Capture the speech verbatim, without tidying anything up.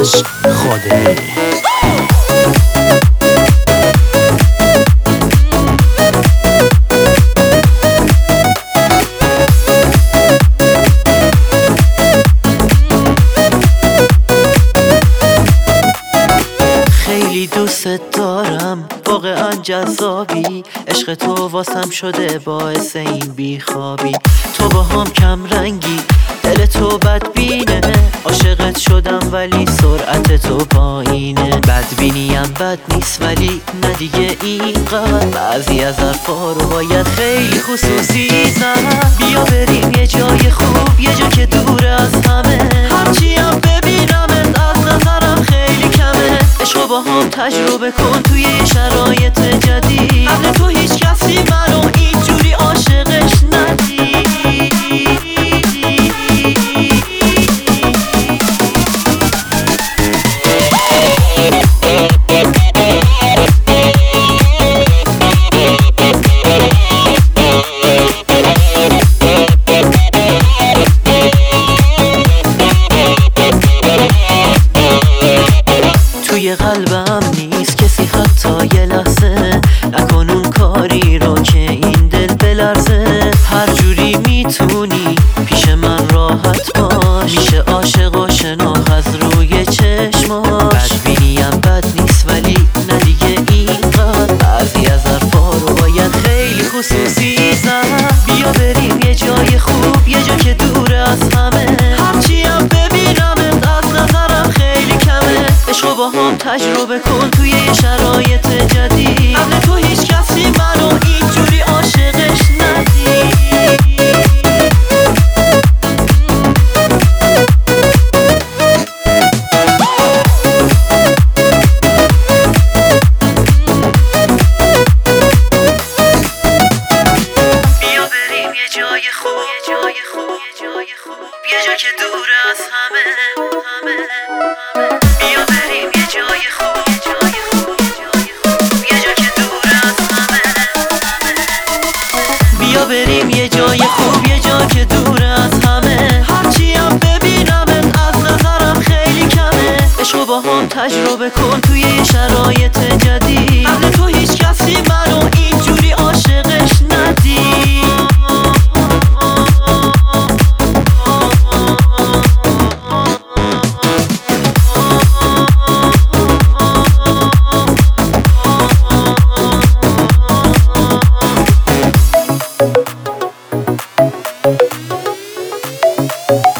عشق خاطره. خیلی دوست دارم، واقعا جذابی، عشق تو واسم شده باعث این بیخوابی. تو با هم کم رنگی، دل تو بدبینه، عاشقت شدم ولی سرعت تو پایینه. بدبینیم بد نیست ولی نه دیگه اینقدر، بعضی از حرفا رو باید خیلی خصوصی زد. بیا بریم یه جای خوب، یه جا که دور از همه، هرچی هم ببینمت از نظرم خیلی کمه. عشقو با هم تجربه کن توی یه شرایط جدید، قبل تو هیچ کسی منو اینجوری عاشقش ندید. توی قلبم نیست کسی حتی یه لحظه، نکن اون کاری رو که این دل بلرزه. هر جوری میتونی پیش من راحت باش، میشه عاشق و شناخت از روی چشماش. بدبینیم بد نیست ولی نه دیگه اینقدر، بعضی از حرفا رو باید خیلی خصوصی زد. بیا بریم یه جای خوب، یه جا که دور از همه، هرچی هم ببینمت از نظرم خیلی کمه. عشقو با هم تجربه کن توی یه شرایط جدید، قبل تو هیچ کسی منو اینجوری عاشقش ندید. بیا بریم یه جای خوب، یه جای خوب، یه جای خوب، یه جا که دور از همه، همه، همه. بیا بریم یه جای خوب، یه جای خوب، یه جای خوب، یه جا که دور از همه، همه. بیا بریم یه جای خوب، یه جا که دور از همه، هرچی هم ببینمت از نظرم خیلی کمه. عشقو با هم تجربه کن توی یه شرایط جدید، قبل تو هیچ کسی منو اینجوری عاشقش ندید. We'll be right back.